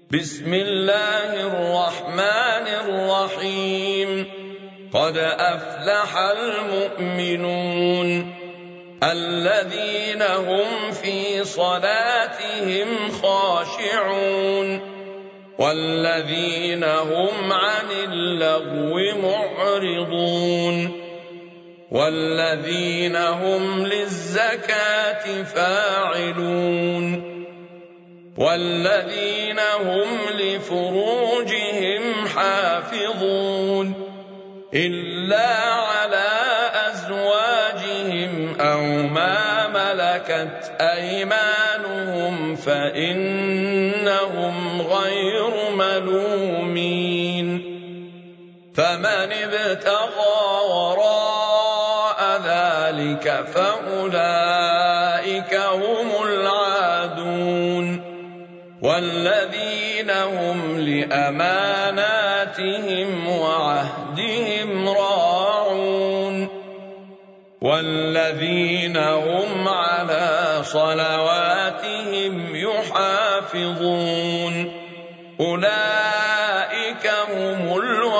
بسم الله الرحمن الرحيم قد أفلح المؤمنون الذين هم في صلاتهم خاشعون والذين هم عن اللغو معرضون والذين هم للزكاة فاعلون والذين هم لفروجهم حافظون إلا على أزواجهم أو ما ملكت أيمانهم فإنهم غير ملومين فمن ابتغى وراء ذلك فأولئك هم العادون والذين هم لأماناتهم وعهدهم راعون والذين هم على صلواتهم يحافظون أولئك هم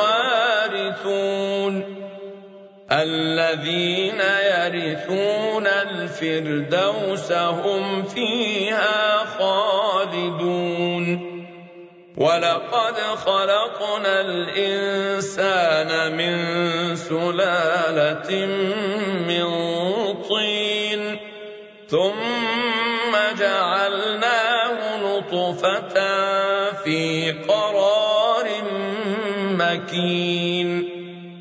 الوارثون الذين يرثون الفردوس هم فيها خالدون ولقد خلقنا الإنسان من سلالة من طين ثم جعلناه نطفة في قرار مكين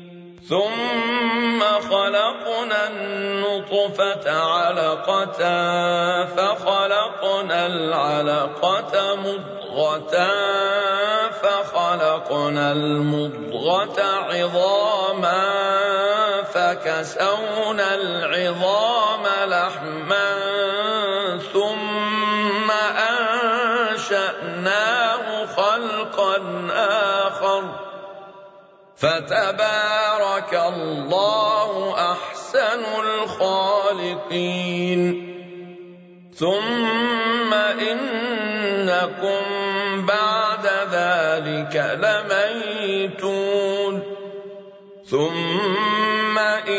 ثم خلقنا النطفة علقة فخلقنا العلقة مضغة فخلقنا المضغة عظاما فكسونا العظام لحما ثم أنشأناه خلقا آخر فتبارك الله أحسن الخالقين ثم إنكم بعد ذلك لميتون ثم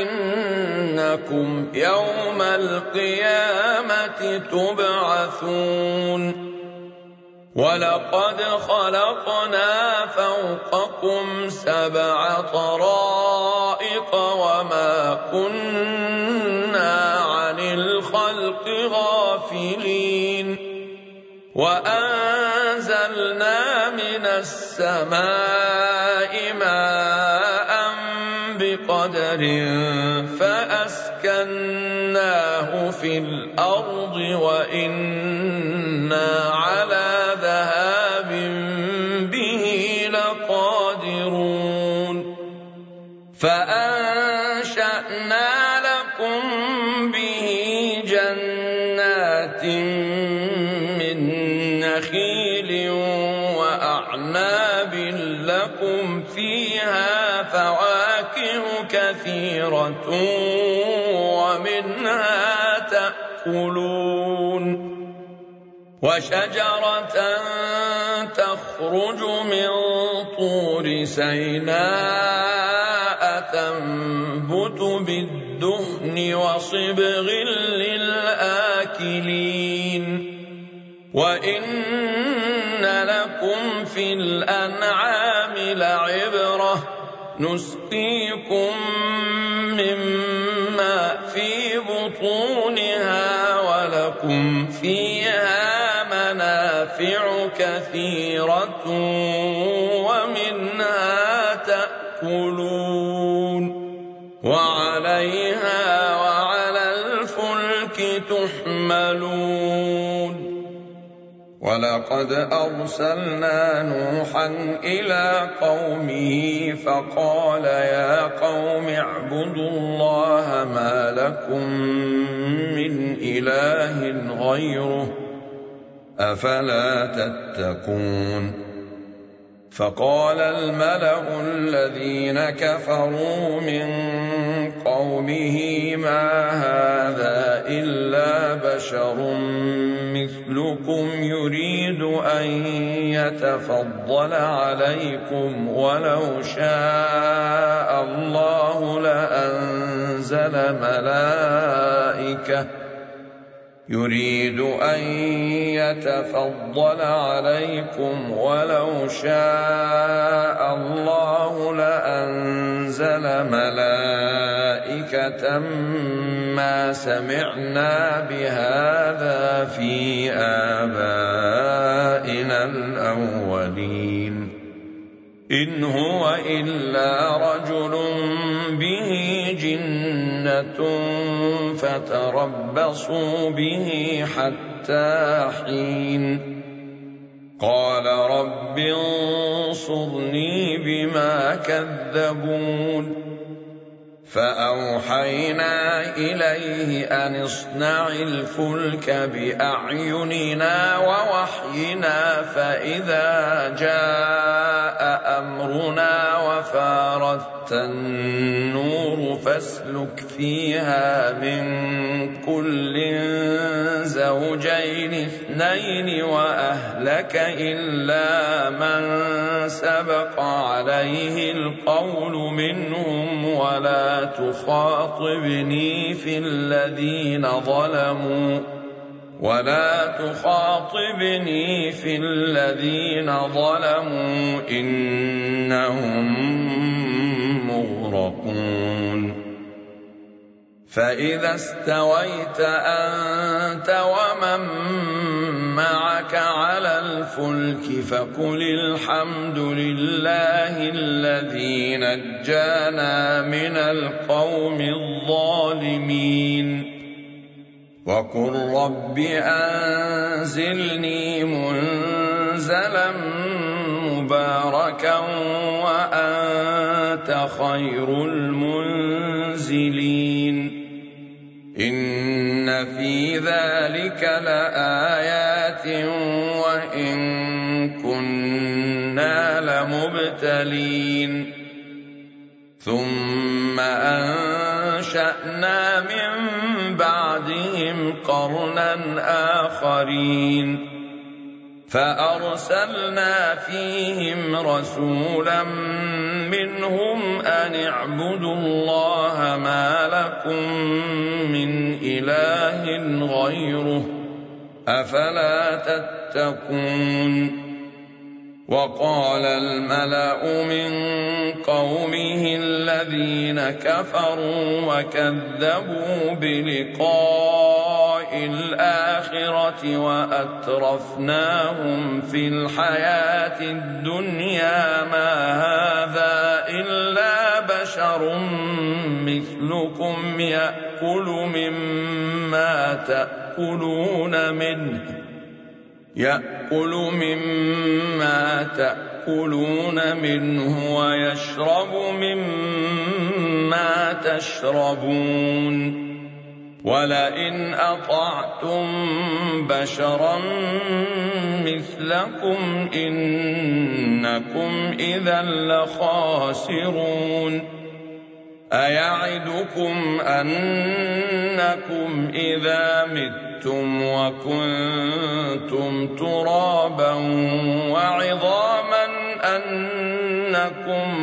إنكم يوم القيامة تبعثون ولقد خلقنا فوقكم 7 طرائق وما كنا عن الخلق غافلين وأنزلنا من السماء ماء بقدر فأسكناه في الأرض وإنا على ذهاب به لقادرون فأنشأنا لكم به جنات من نخيل وأعناب لكم فيها فواكه كثيرة ومنها تأكلون وشجرة تخرج من طور سيناء تنبت بالدهن وصبغ للآكلين وإن لكم في الأنعام لعبرة نسقيكم مما في بطونها ولكم فيها منافع كثيرة ومنها تأكلون وعليها وعلى الفلك تحملون ولقد أرسلنا نوحا إلى قومه فقال يا قوم اعبدوا الله ما لكم من إله غيره أفلا تتقون فقال الملأ الذين كفروا من قومه ما هذا إلا بشر مثلكم يريد أن يتفضل عليكم ولو شاء الله لأنزل ملائكة ما سمعنا بهذا في آبائنا الأولين إن هو إلا رجل به جنة فتربصوا به حتى حين قال رب انصرني بما كذبون فأوحينا إليه أن اصنع الفلك بأعيننا ووحينا فإذا جاء أمرنا وفارت النور فاسلك فيها من كل زوجين اثنين وأهلك إلا من سبق عليه القول منهم ولا تخاطبني في الذين ظلموا إنهم مغرقون فإذا استويت أنت ومن معك على الفلك فقل الحمد لله الذي نجانا من القوم الظالمين وقل رب أنزلني منزلا مباركا وأنت خير المنزلين إن في ذلك لآيات وإن كنا لمبتلين ثم أنشأنا من بعدهم قرنا آخرين فأرسلنا فيهم رسولا منهم أن اعبدوا الله ما لكم من إله غيره أفلا تتقون وقال الملأ من قومه الذين كفروا وكذبوا بلقاء الآخرة وأترفناهم في الحياة الدنيا ما هذا إلا بشر مثلكم يأكل مما تأكلون منه ويشرب مما تشربون ولئن أطعتم بشرا مثلكم إنكم إذا لخاسرون أيعدكم أنكم إذا متم وكنتم ترابا وعظاما أنكم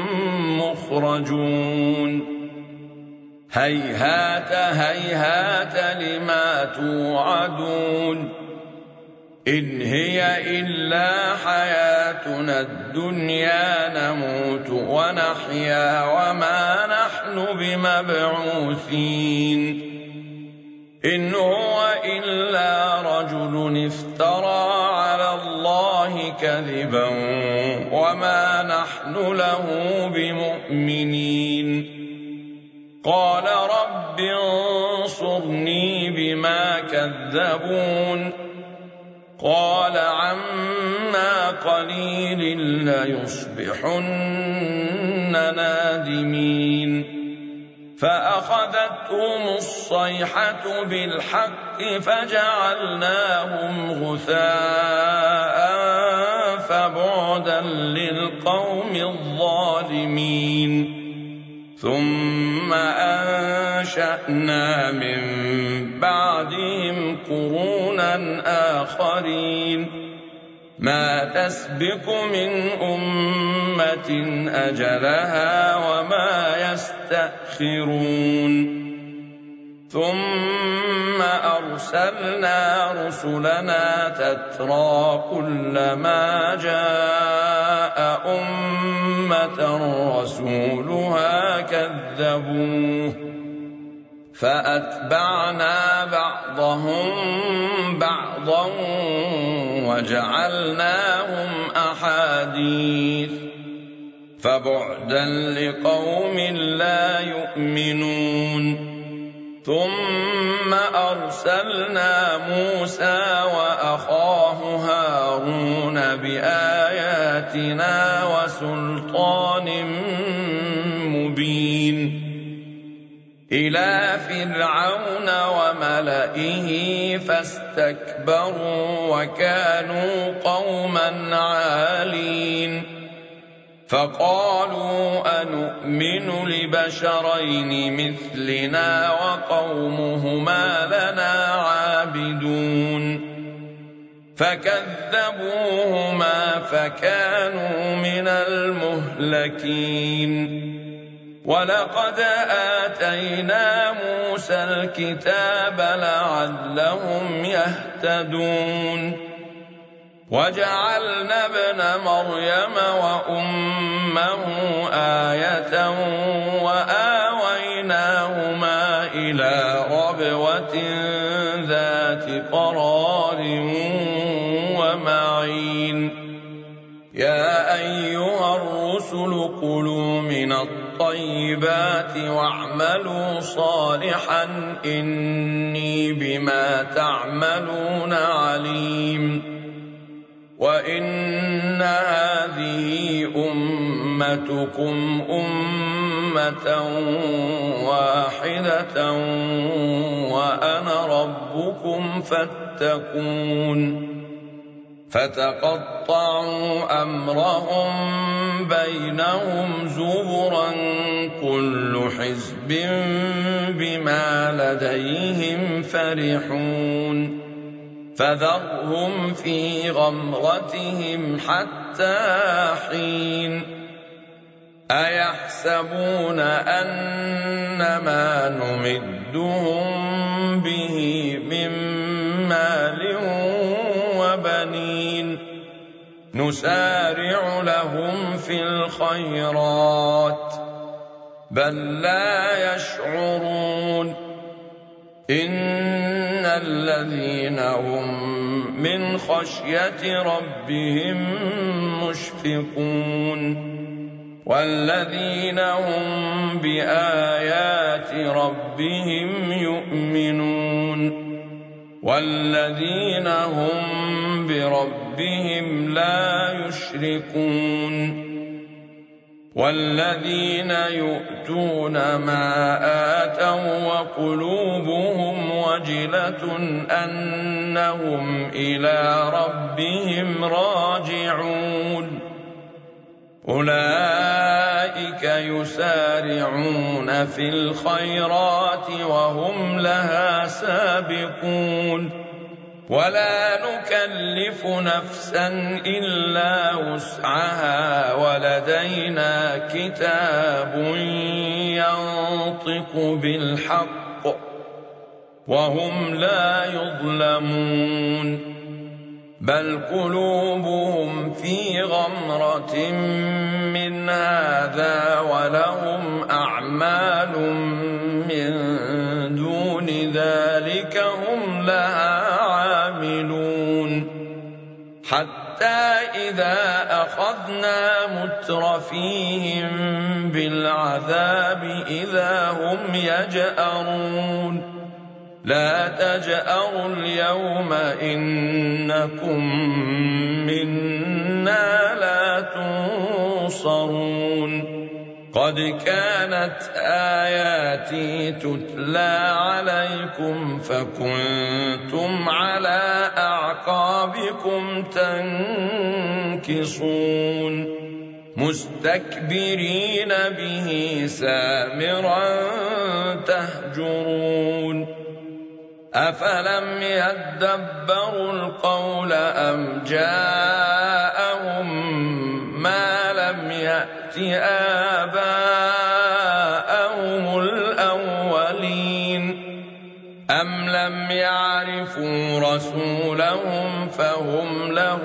مخرجون هيهات هيهات لما توعدون إن هي إلا حياتنا الدنيا نموت ونحيا وما نحن بمبعوثين إن هو إلا رجل افترى على الله كذبا وما نحن له بمؤمنين قال رب انصرني بما كذبون قال عما قليل ليصبحن نادمين فأخذتهم الصيحة بالحق فجعلناهم غثاء فبعدا للقوم الظالمين ثم أنشأنا من بعدهم قرونا آخرين ما تسبق من أمة أجلها وما يستأخرون ثم أرسلنا رسلنا تترى كلما جاء أمة رسولها كذبوه فأتبعنا بعضهم بعضا وجعلناهم أحاديث فبعدا لقوم لا يؤمنون ثم أرسلنا موسى وأخاه هارون بآياتنا وسلطان مبين إلى فرعون وملئه فاستكبروا وكانوا قوما عالين فقالوا أنؤمن لبشرين مثلنا وقومهما لنا عابدون فكذبوهما فكانوا من المهلكين ولقد آتينا موسى الكتاب لعلهم يهتدون وجعلنا ابن مريم وأمه آية وآويناهما إلى ربوة ذات قرار ومعين يا أيها الرسل كلوا من الطيبات واعملوا صالحا إني بما تعملون عليم وإن هذه أمتكم أمة واحدة وأنا ربكم فاتقون فتقطعوا أمرهم بينهم زبرا كل حزب بما لديهم فرحون فذرهم في غمرتهم حتى حين أيحسبون أن ما نمدهم به من مال وبنين نسارع لهم في الخيرات بل لا يشعرون إن الذين هم من خشية ربهم مشفقون والذين هم بآيات ربهم يؤمنون والذين هم بربهم لا يشركون والذين يؤتون ما آتوا وقلوبهم وجلة أنهم إلى ربهم راجعون أولئك يسارعون في الخيرات وهم لها سابقون ولا نكلف نفسا إلا وسعها ولدينا كتاب ينطق بالحق وهم لا يظلمون بل قلوبهم في غمرة من هذا ولهم أعمال من دون ذلك هم لها عاملون حتى إذا أخذنا مترفيهم بالعذاب إذا هم يجأرون لا تجأروا اليوم إنكم منا لا تنصرون قد كانت آياتي تتلى عليكم فكنتم على أعقابكم تنكصون مستكبرين به سامرا تهجرون أفلم يدبروا القول أم جاءهم ما لم يأت آباءهم الأولين أم لم يعرفوا رسولهم فهم له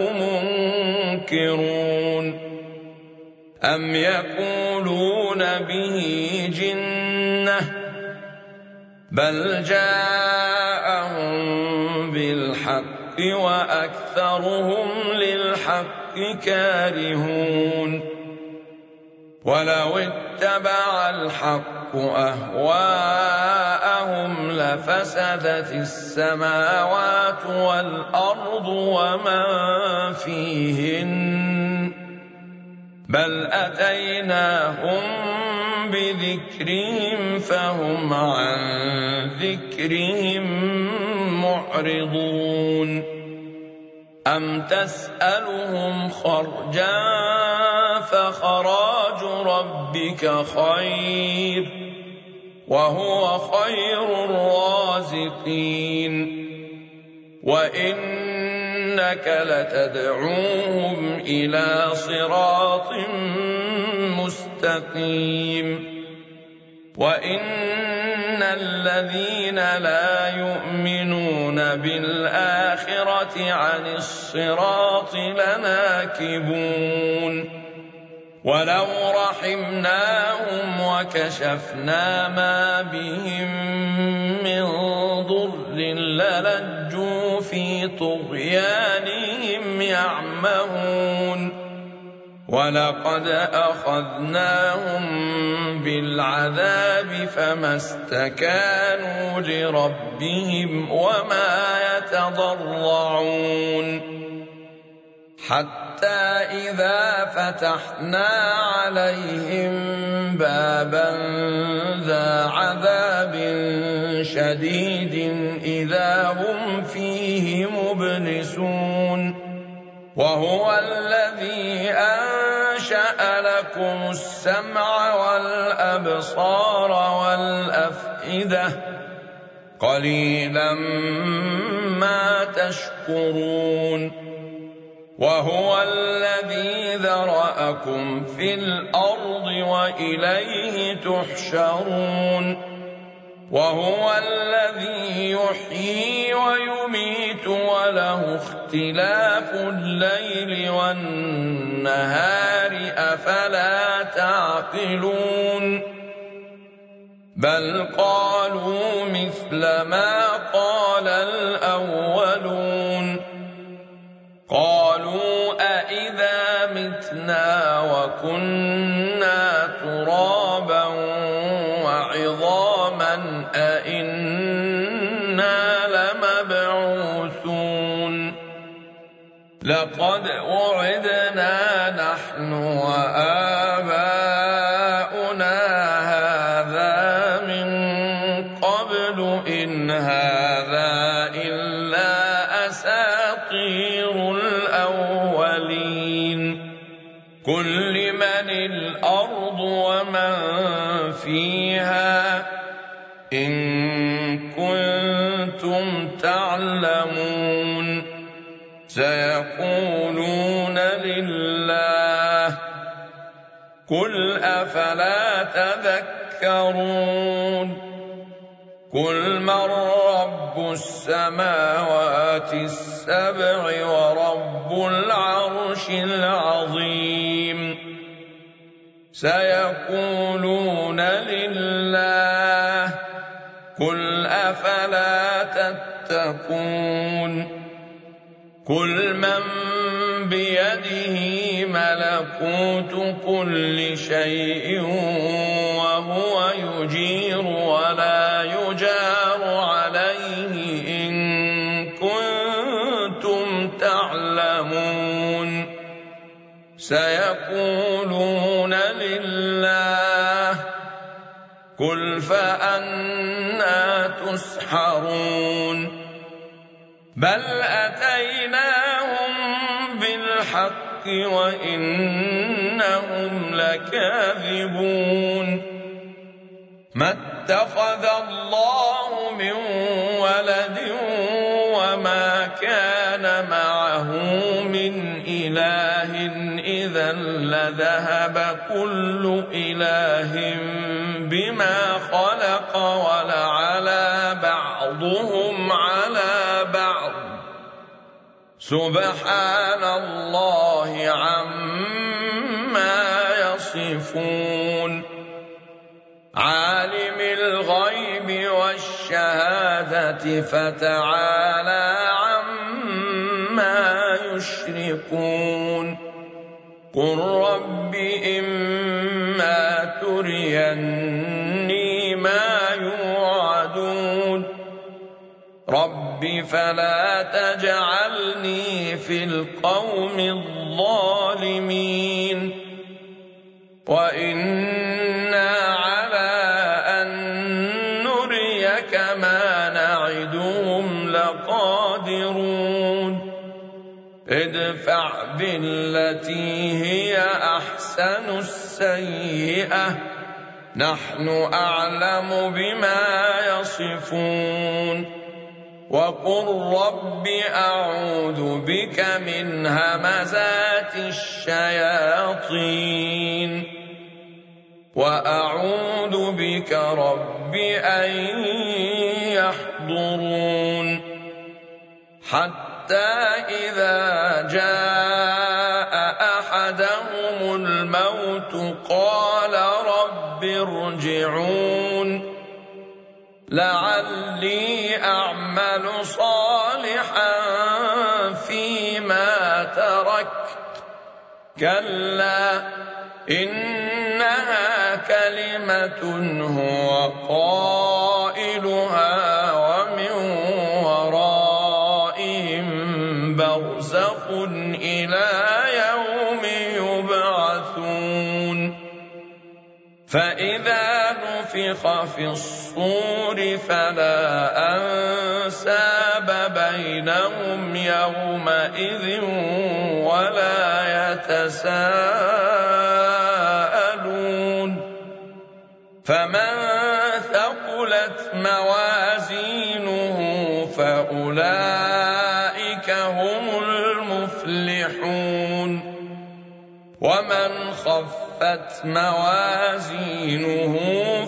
منكرون أم يقولون به جنة بل جاءهم بالحق وأكثرهم للحق كارهون ولو اتبع الحق أهواءهم لفسدت السماوات والأرض ومن فيهن بل أتيناهم بذكرهم فهم عن ذكرهم معرضون أم تسألهم خرجا فخراج ربك خير وهو خير الرازقين وإنك لتدعوهم إلى صراط مستقيم وإن الذين لا يؤمنون بالآخرة عن الصراط لناكبون ولو رحمناهم وكشفنا ما بهم من ضر للجوا في طغيانهم يعمهون ولقد أخذناهم بالعذاب فما استكانوا لربهم وما يتضرعون حتى إذا فتحنا عليهم بابا ذا عذاب شديد إذا هم فيه مبلسون وهو الذي أنشأ لكم السمع والأبصار والأفئدة قليلا ما تشكرون وهو الذي ذرأكم في الأرض وإليه تحشرون وهو الذي يحيي ويميت وله اختلاف الليل والنهار أفلا تعقلون بل قالوا مثل ما قال الأولون قالوا أإذا متنا وكنا ترابا وعظاما أإنا لمبعوثون لقد وعدنا نحن وآباؤنا هذا من قبل إن هذا إلا أساطير الأولين قل لمن الأرض ومن فيها إن كنتم تعلمون سيقولون لله قل أفلا تذكرون قل من رب السماوات السبع ورب العرش العظيم سيقولون لله قل أفلا تتقون قل من بيده ملكوت كل شيء وهو يجير ولا يجار عليه إن كنتم تعلمون سيقولون لله قل فأنى تسحرون بل أتيناهم بالحق وإنهم لكاذبون ما اتخذ الله من ولد وما كان معه من إله إذا لذهب كل إله بما خلق ولعلى بعضهم على بعض سبحان الله عما يصفون عالم الغيب والشهادة فتعالى عما يشركون قل رب إما تريني ما يوعدون رب فلا تجعلني في القوم الظالمين وإنا على أن نريك ما نعدهم لقادرون ادفع بالتي هي أحسن السيئة نحن أعلم بما يصفون وقل رب أعوذ بك من همزات الشياطين وأعوذ بك رب أن يحضرون حتى إذا جاء أحدهم الموت قال رب ارجعون لعلي أعمل صالحا فيما تركت كلا إنها كلمة هو قائلها ومن ورائهم برزخ إلى يوم يبعثون فإذا نفخ في الصور فلا أنساب بينهم يومئذ ولا يتساءلون فمن ثقلت موازينه فأولئك هم المفلحون ومن خفت موازينه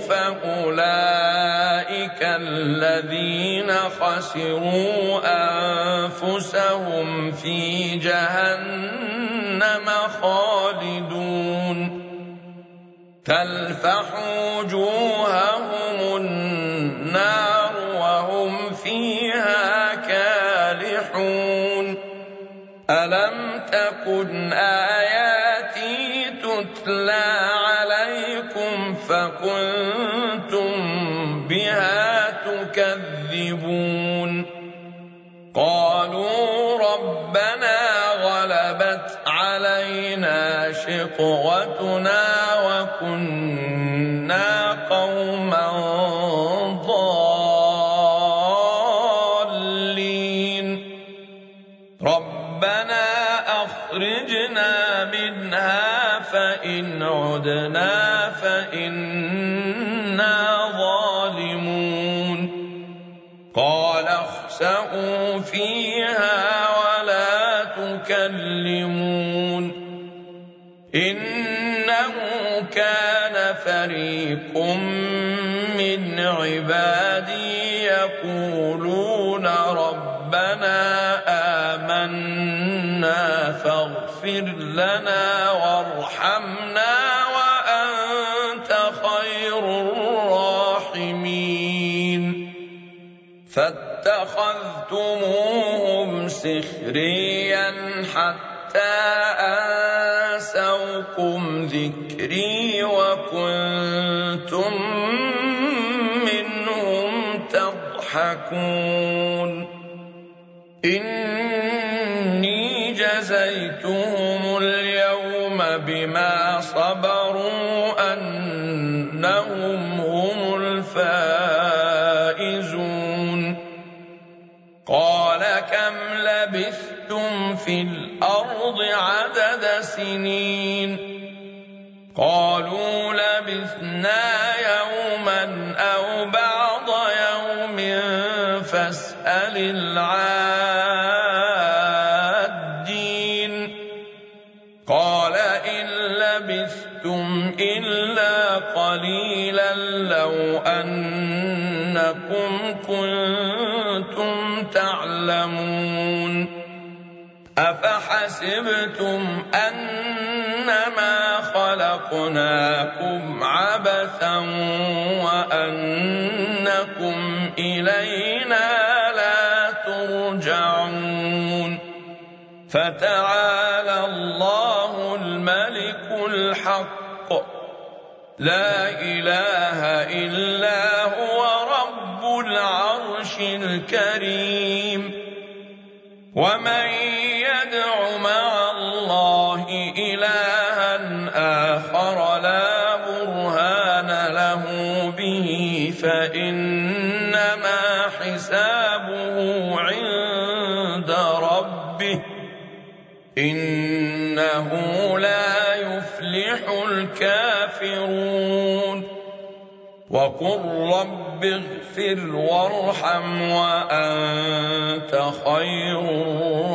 فأولئك الذين خسروا أنفسهم في جهنم خالدون تلفح وجوههم النار وهم فيها كالحون ألم تكن آياتي تتلى عليكم فكنتم بها تكذبون قالوا ربنا غلبت علينا شقوتنا وكنا قوما ضالين ربنا أخرجنا منها فإن عدنا فإنا ظالمون قال اخسئوا فيها ولا تكلمون إنه كان فريق من عبادي يقولون ربنا آمنا فاغفر لنا وارحمنا وأنت خير الراحمين فاتخذتموهم سخريا حتى أنسوكم ذكري وكنتم منهم تضحكون إني جزيتهم اليوم بما صبروا أنهم هم سنين قالوا لبثنا يوما أو بعض يوم فاسأل العادين قال إن لبثتم إلا قليلا لو أنكم كنتم تعلمون أفحسبتم أنما خلقناكم عبثا وأنكم إلينا لا ترجعون فتعالى الله الملك الحق لا إله إلا هو رب العرش الكريم ومن يدع مع الله إلها آخر لا برهان له به فإنما حسابه عند ربه إنه لا يفلح الكافرون وقل رب اغفر وارحم وأنت خير